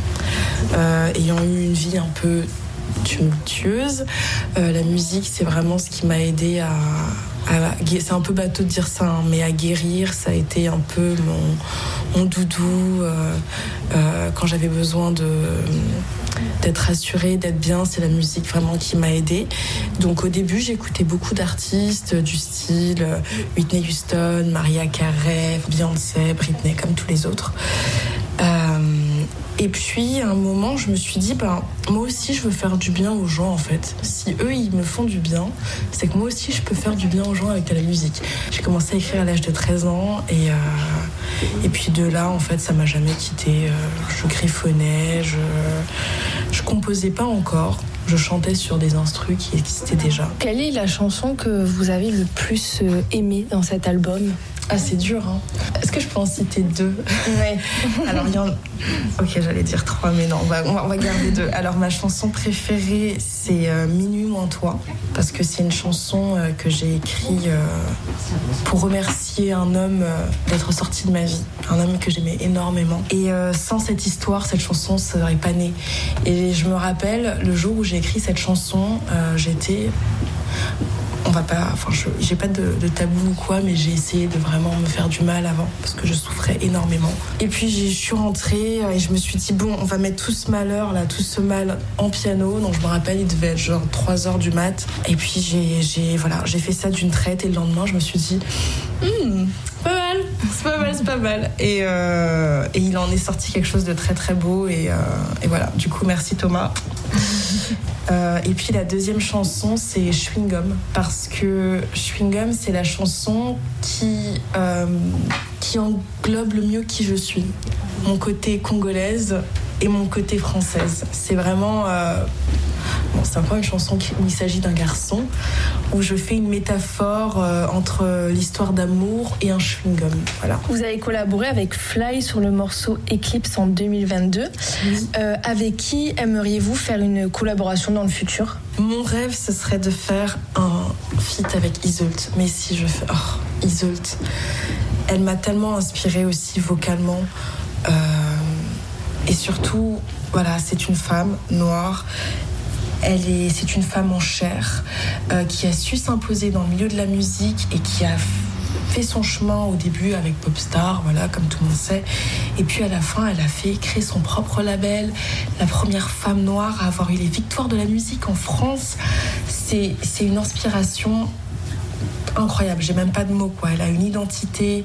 Ayant eu une vie un peu tumultueuse, la musique c'est vraiment ce qui m'a aidée c'est un peu bateau de dire ça, mais à guérir, ça a été un peu mon doudou. Quand j'avais besoin d'être rassurée, d'être bien, c'est la musique vraiment qui m'a aidée. Donc au début, j'écoutais beaucoup d'artistes du style Whitney Houston, Mariah Carey, Beyoncé, Britney, comme tous les autres. Et puis, à un moment, je me suis dit, moi aussi, je veux faire du bien aux gens, en fait. Si eux, ils me font du bien, c'est que moi aussi, je peux faire du bien aux gens avec de la musique. J'ai commencé à écrire à l'âge de 13 ans, et puis de là, en fait, ça m'a jamais quittée. Je griffonnais, je composais pas encore. je chantais sur des instrus qui existaient déjà. Quelle est la chanson que vous avez le plus aimée dans cet album ? Ah, c'est dur, hein. Est-ce que je peux en citer 2 ? Ouais. Alors, il y en... Ok, j'allais dire 3, mais non, on va garder 2. Alors, ma chanson préférée, c'est Minuit moins toi, parce que c'est une chanson que j'ai écrite pour remercier un homme d'être sorti de ma vie, un homme que j'aimais énormément. Et sans cette histoire, cette chanson ne serait pas née. Et je me rappelle, le jour où j'ai écrit cette chanson, j'étais... j'ai pas de tabou ou quoi, mais j'ai essayé de vraiment me faire du mal avant parce que je souffrais énormément. Et puis je suis rentrée et je me suis dit bon, on va mettre tout ce malheur là, tout ce mal en piano. Donc je me rappelle, il devait être genre 3h du mat. Et puis j'ai fait ça d'une traite et le lendemain je me suis dit c'est pas mal. Et il en est sorti quelque chose de très très beau et voilà. Du coup merci Thomas. Et puis la deuxième chanson c'est Chewing Gum, parce que Chewing Gum c'est la chanson qui englobe le mieux qui je suis, mon côté congolaise et mon côté française. C'est vraiment c'est un peu une chanson où il s'agit d'un garçon, où je fais une métaphore entre l'histoire d'amour et un chewing-gum. Voilà. Vous avez collaboré avec Fly sur le morceau Eclipse en 2022. Oui. Avec qui aimeriez-vous faire une collaboration dans le futur ? Mon rêve, ce serait de faire un feat avec Iseult. Mais si je fais... Iseult, elle m'a tellement inspirée aussi vocalement. Et surtout, voilà, c'est une femme noire. C'est une femme en chair qui a su s'imposer dans le milieu de la musique et qui a fait son chemin au début avec Popstar, voilà, comme tout le monde sait. Et puis à la fin, elle a créé son propre label, la première femme noire à avoir eu les victoires de la musique en France. C'est une inspiration incroyable, j'ai même pas de mots, quoi. Elle a une identité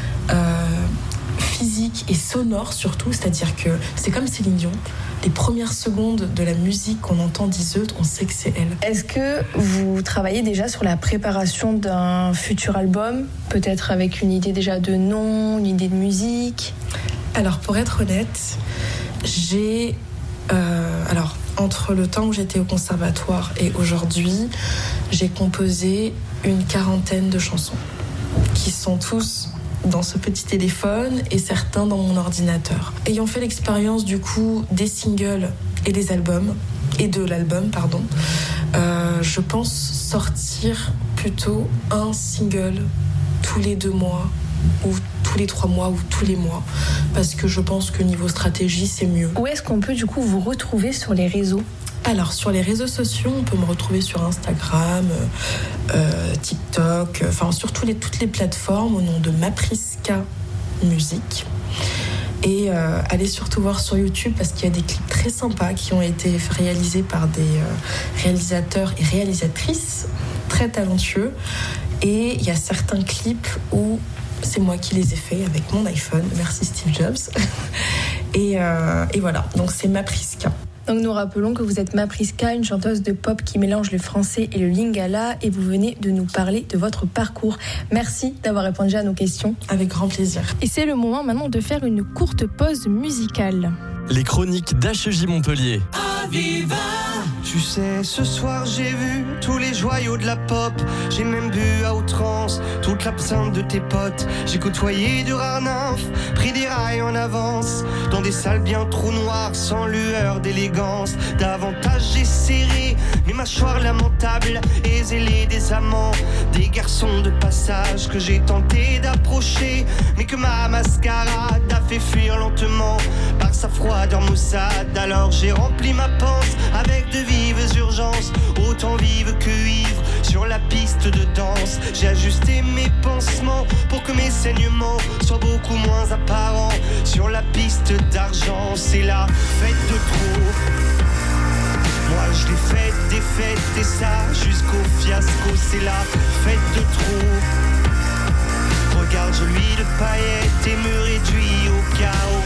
physique et sonore surtout, c'est-à-dire que c'est comme Céline Dion. Les premières secondes de la musique qu'on entend d'Iseult, on sait que c'est elle. Est-ce que vous travaillez déjà sur la préparation d'un futur album, peut-être avec une idée déjà de nom, une idée de musique ? Alors pour être honnête, j'ai... entre le temps où j'étais au conservatoire et aujourd'hui, j'ai composé une 40aine de chansons qui sont tous dans ce petit téléphone et certains dans mon ordinateur. Ayant fait l'expérience du coup des singles et des albums, et de l'album, pardon, je pense sortir plutôt un single tous les 2 mois ou tous les 3 mois ou tous les mois, parce que je pense que niveau stratégie c'est mieux. Où est-ce qu'on peut du coup vous retrouver sur les réseaux ? Alors, sur les réseaux sociaux, on peut me retrouver sur Instagram, TikTok, enfin sur toutes les plateformes au nom de Mapriska Musique. Et allez surtout voir sur YouTube parce qu'il y a des clips très sympas qui ont été réalisés par des réalisateurs et réalisatrices très talentueux. Et il y a certains clips où c'est moi qui les ai faits avec mon iPhone. Merci Steve Jobs. Et voilà, donc c'est Mapriska. Donc nous rappelons que vous êtes Mapriska, une chanteuse de pop qui mélange le français et le lingala, et vous venez de nous parler de votre parcours. Merci d'avoir répondu à nos questions. Avec grand plaisir. Et c'est le moment maintenant de faire une courte pause musicale. Les chroniques d'HEJ Montpellier. Aviva. Tu sais, ce soir j'ai vu tous les joyaux de la pop. J'ai même bu à outrance toute l'absinthe de tes potes. J'ai côtoyé de rares nymphes, pris des rails en avance, dans des salles bien trop noires, sans lueur d'élégance. Davantage j'ai serré mes mâchoires lamentables et zélé des amants, des garçons de passage que j'ai tenté d'approcher, mais que ma mascarade a fait fuir lentement par sa froideur maussade. Alors j'ai rempli ma panse avec de vives urgences, autant vives que ivres, sur la piste de danse. J'ai ajusté mes pansements pour que mes saignements soient beaucoup moins apparents. Sur la piste d'argent, c'est la fête de trop. Moi je l'ai faite, des fêtes et ça jusqu'au fiasco. C'est la fête de trop. Regarde, je lui de paillettes et me réduis au chaos.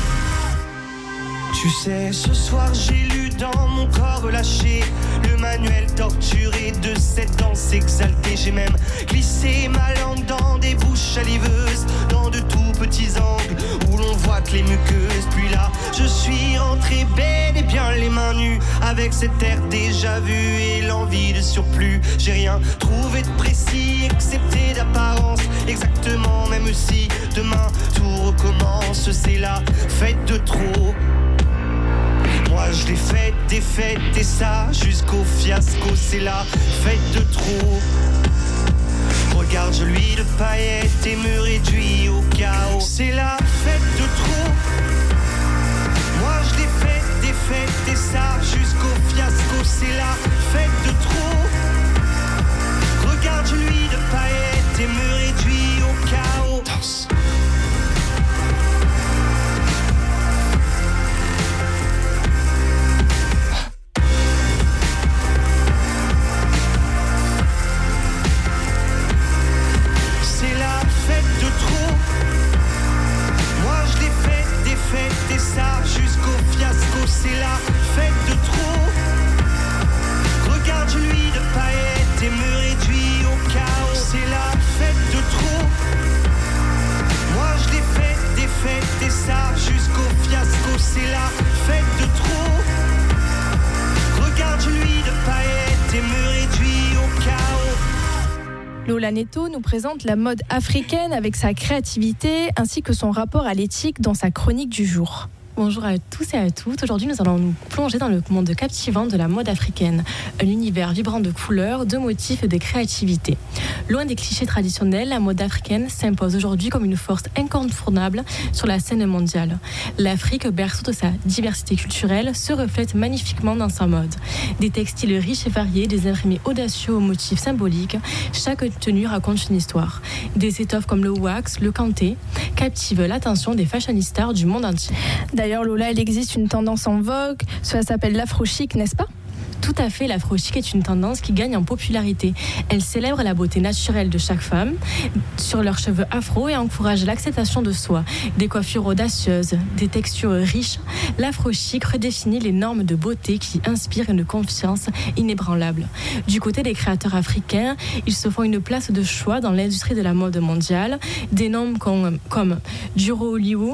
Tu sais, ce soir j'ai lu dans mon corps relâché le manuel torturé de cette danse exaltée. J'ai même glissé ma langue dans des bouches saliveuses, dans de tout petits angles où l'on voit que les muqueuses. Puis là, je suis rentré bel et bien les mains nues avec cet air déjà vu et l'envie de surplus. J'ai rien trouvé de précis excepté d'apparence. Exactement, même si demain tout recommence. C'est la fête de trop. Moi je l'ai faite, défaite et ça jusqu'au fiasco. C'est la fête de trop. Regarde, je lui de paillettes et me réduis au chaos. C'est la fête de trop. Moi je l'ai faite, défaite et ça jusqu'au fiasco. C'est la fête de trop. Regarde, je lui de paillettes et me réduis au chaos. Danse. Et ça jusqu'au fiasco, c'est la fête de trop. Regarde, je lui de paillettes et me réduis au chaos. C'est la fête de trop. Moi je l'ai faite, défaite et ça jusqu'au fiasco. C'est la fête de trop. Regarde, je lui de paillettes et me réduis au chaos. Lola Neto nous présente la mode africaine avec sa créativité ainsi que son rapport à l'éthique dans sa chronique du jour. Bonjour à tous et à toutes. Aujourd'hui, nous allons nous plonger dans le monde captivant de la mode africaine. Un univers vibrant de couleurs, de motifs et de créativité. Loin des clichés traditionnels, la mode africaine s'impose aujourd'hui comme une force incontournable sur la scène mondiale. L'Afrique, berceau de sa diversité culturelle, se reflète magnifiquement dans sa mode. Des textiles riches et variés, des imprimés audacieux aux motifs symboliques, chaque tenue raconte une histoire. Des étoffes comme le wax, le kanté, captivent l'attention des fashionistas du monde entier. D'ailleurs, Lola, il existe une tendance en vogue, cela s'appelle l'afro-chic, n'est-ce pas ? Tout à fait, l'afro-chic est une tendance qui gagne en popularité. Elle célèbre la beauté naturelle de chaque femme sur leurs cheveux afro et encourage l'acceptation de soi. Des coiffures audacieuses, des textures riches, l'afro-chic redéfinit les normes de beauté qui inspirent une confiance inébranlable. Du côté des créateurs africains, ils se font une place de choix dans l'industrie de la mode mondiale. Des noms comme Duro Liu,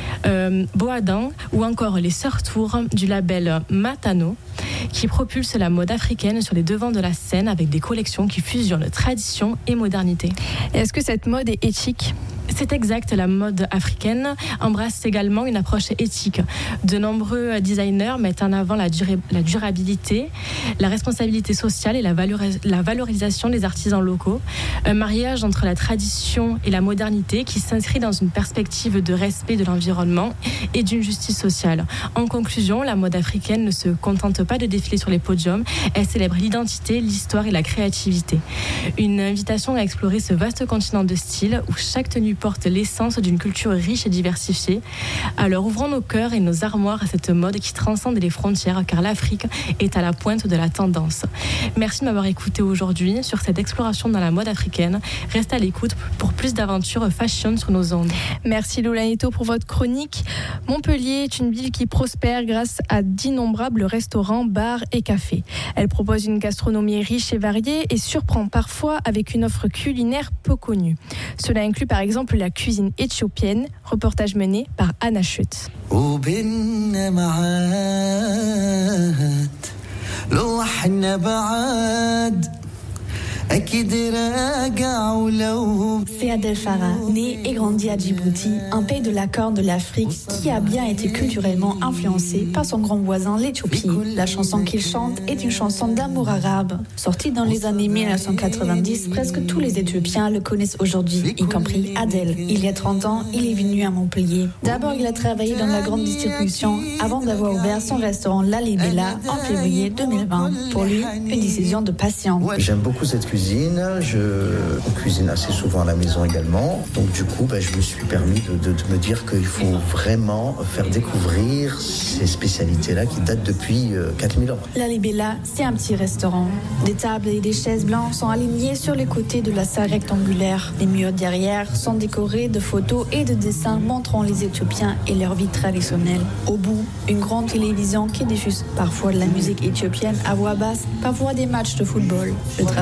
Boadan ou encore les Sœurs Tour du label Matano qui propulsent la mode africaine sur les devants de la scène avec des collections qui fusionnent tradition et modernité. Est-ce que cette mode est éthique ? C'est exact, la mode africaine embrasse également une approche éthique. De nombreux designers mettent en avant la durabilité, la responsabilité sociale et la valorisation des artisans locaux. Un mariage entre la tradition et la modernité qui s'inscrit dans une perspective de respect de l'environnement et d'une justice sociale. En conclusion, la mode africaine ne se contente pas de défiler sur les podiums, elle célèbre l'identité, l'histoire et la créativité. Une invitation à explorer ce vaste continent de style où chaque tenue porte l'essence d'une culture riche et diversifiée. Alors ouvrons nos cœurs et nos armoires à cette mode qui transcende les frontières car l'Afrique est à la pointe de la tendance. Merci de m'avoir écouté aujourd'hui sur cette exploration dans la mode africaine. Restez à l'écoute pour plus d'aventures fashion sur nos ondes. Merci Lola Neto pour votre chronique. Montpellier est une ville qui prospère grâce à d'innombrables restaurants, bars et cafés. Elle propose une gastronomie riche et variée et surprend parfois avec une offre culinaire peu connue. Cela inclut par exemple la cuisine éthiopienne, reportage mené par Anna Schütz. C'est Adel Farah, née et grandie à Djibouti, un pays de la Corne de l'Afrique qui a bien été culturellement influencé par son grand voisin l'Éthiopie. La chanson qu'il chante est une chanson d'amour arabe. Sortie dans les années 1990, presque tous les Éthiopiens le connaissent aujourd'hui, y compris Adel. Il y a 30 ans, il est venu à Montpellier. D'abord, il a travaillé dans la grande distribution avant d'avoir ouvert son restaurant Lalibela en février 2020. Pour lui, une décision de passion. J'aime beaucoup cette cuisine. On cuisine assez souvent à la maison également. Donc du coup, je me suis permis de me dire qu'il faut vraiment faire découvrir ces spécialités-là qui datent depuis 4000 ans. Lalibela, c'est un petit restaurant. Des tables et des chaises blanches sont alignées sur les côtés de la salle rectangulaire. Les murs derrière sont décorés de photos et de dessins montrant les Éthiopiens et leur vie traditionnelle. Au bout, une grande télévision qui diffuse parfois de la musique éthiopienne à voix basse, parfois des matchs de football. Le drapeau éthiopien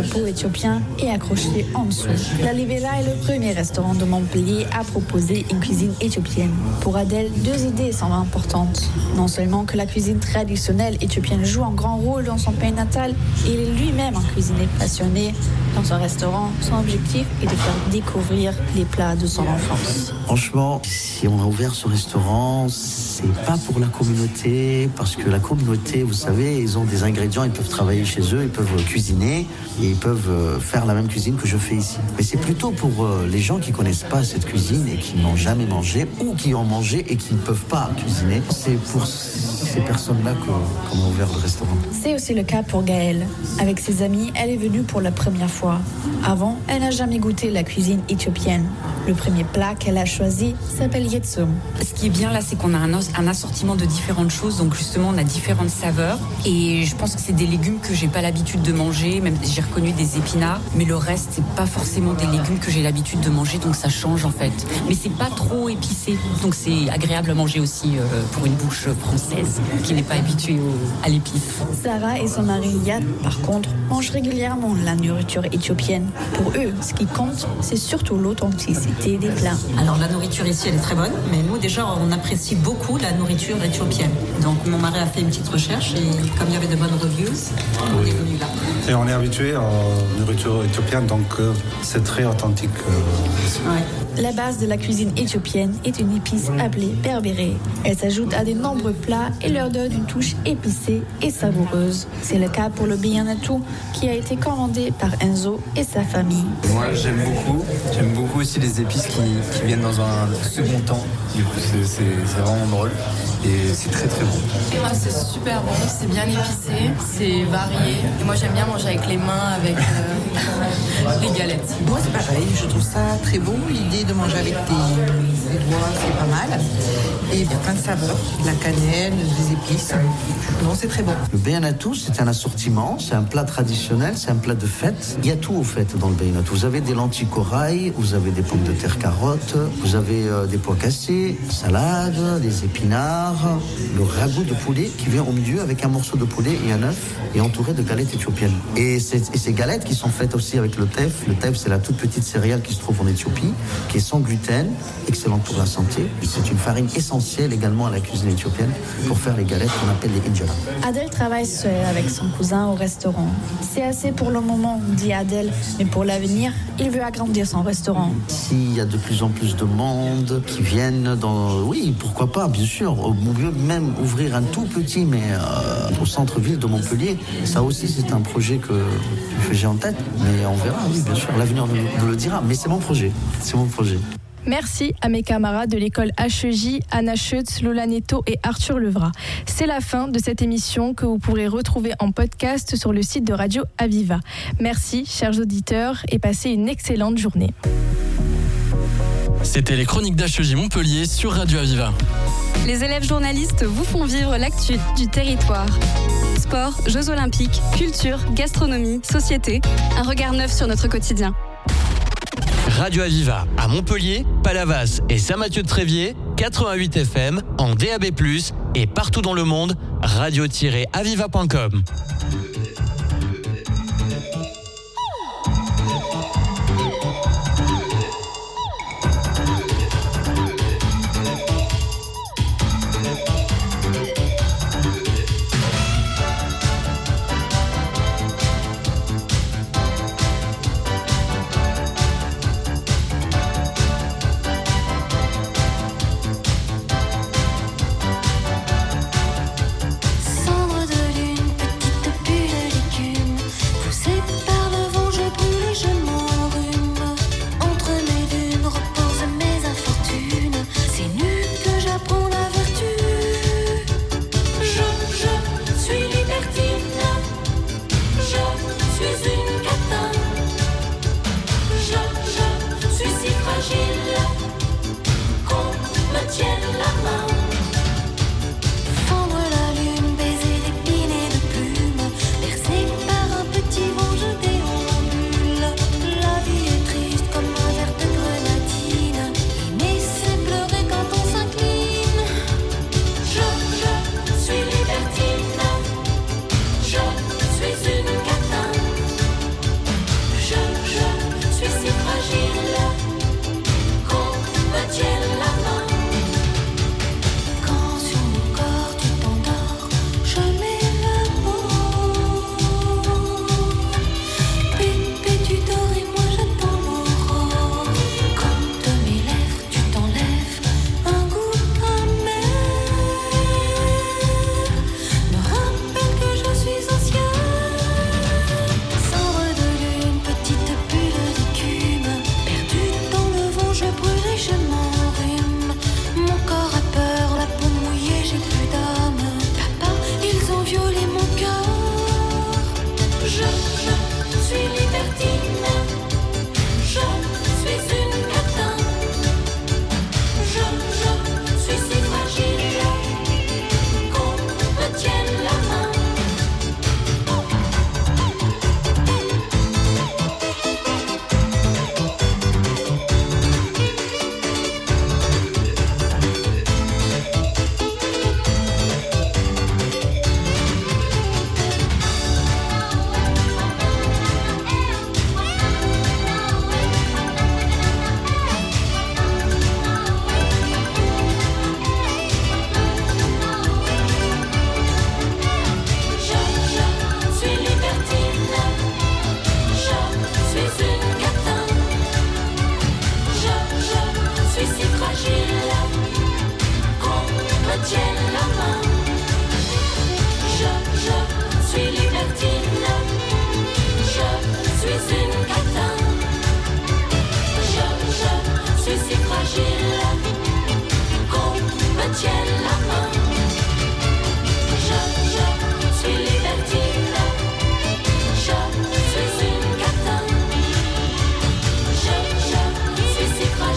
éthiopien est accroché en dessous. La Libella est le premier restaurant de Montpellier à proposer une cuisine éthiopienne. Pour Adèle, 2 idées sont importantes. Non seulement que la cuisine traditionnelle éthiopienne joue un grand rôle dans son pays natal, il est lui-même un cuisinier passionné. Dans son restaurant, son objectif est de faire découvrir les plats de son enfance. Franchement, si on a ouvert ce restaurant, c'est pas pour la communauté, parce que la communauté, vous savez, ils ont des ingrédients, ils peuvent travailler chez eux, ils peuvent cuisiner et ils peuvent faire la même cuisine que je fais ici. Mais c'est plutôt pour les gens qui connaissent pas cette cuisine et qui n'ont jamais mangé ou qui ont mangé et qui ne peuvent pas cuisiner. C'est pour ces personnes-là qu'on a ouvert le restaurant. C'est aussi le cas pour Gaëlle. Avec ses amis, elle est venue pour la première fois. Avant, elle n'a jamais goûté la cuisine éthiopienne. Le premier plat qu'elle a choisi s'appelle yetsum. Ce qui est bien là, c'est qu'on a un assortiment de différentes choses, donc justement on a différentes saveurs. Et je pense que c'est des légumes que j'ai pas l'habitude de manger, même j'ai reconnu des épinards, mais le reste c'est pas forcément des légumes que j'ai l'habitude de manger, donc ça change en fait. Mais c'est pas trop épicé, donc c'est agréable à manger aussi pour une bouche française qui n'est pas habituée à l'épice. Sarah et son mari Yad, par contre, mangent régulièrement la nourriture éthiopienne. Pour eux, ce qui compte, c'est surtout l'authenticité des plats. Alors la nourriture ici, elle est très bonne, mais nous déjà, on apprécie beaucoup la nourriture éthiopienne. Donc mon mari a fait une petite recherche et comme il y avait de bonnes reviews, on est venu là. Et on est habitué à la nourriture éthiopienne, donc c'est très authentique. Ouais. La base de la cuisine éthiopienne est une épice appelée berbéré. Elle s'ajoute à de nombreux plats et leur donne une touche épicée et savoureuse. C'est le cas pour le bianatou qui a été commandé par Enzo et sa famille. Moi j'aime beaucoup aussi les épices qui viennent dans un second temps. Du coup c'est vraiment drôle et c'est très très bon. Moi c'est super bon, c'est bien épicé, c'est varié. Et moi j'aime bien manger avec les mains, avec les galettes. Moi c'est pareil, je trouve ça très bon. L'idée de manger avec tes doigts, c'est pas mal. Et il y a plein de saveurs, de la cannelle, des épices. Non, c'est très bon. Le beanatou, c'est un assortiment, c'est un plat traditionnel, c'est un plat de fête. Il y a tout au fait dans le beanatou. Vous avez des lentilles corail, vous avez des pommes de terre carottes, vous avez des pois cassés, salade, des épinards, le ragoût de poulet qui vient au milieu avec un morceau de poulet et un œuf et entouré de galettes éthiopiennes. Et ces galettes qui sont faites aussi avec le teff. Le teff, c'est la toute petite céréale qui se trouve en Éthiopie, qui est sans gluten, excellente pour la santé. Et c'est une farine essentielle également à la cuisine éthiopienne pour faire les galettes qu'on appelle les injera. Adèle travaille seule avec son cousin au restaurant. C'est assez pour le moment, dit Adèle, mais pour l'avenir, il veut agrandir son restaurant. S'il y a de plus en plus de monde qui viennent dans... Oui, pourquoi pas, bien sûr. Au mieux même ouvrir un tout petit, mais au centre-ville de Montpellier. Ça aussi, c'est un projet que j'ai en tête, mais on verra, oui, bien sûr. L'avenir nous le dira, mais c'est mon projet. C'est mon projet. Merci à mes camarades de l'école HEJ, Anna Schutz, Lola Netto et Arthur Levrat. C'est la fin de cette émission que vous pourrez retrouver en podcast sur le site de Radio Aviva. Merci, chers auditeurs, et passez une excellente journée. C'était les chroniques d'HEJ Montpellier sur Radio Aviva. Les élèves journalistes vous font vivre l'actu du territoire. Sport, Jeux Olympiques, culture, gastronomie, société. Un regard neuf sur notre quotidien. Radio Aviva à Montpellier, Palavas et Saint-Mathieu-de-Tréviers, 88 FM en DAB+, et partout dans le monde, radio-aviva.com.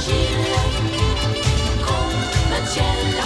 fragile, comme ma tienne.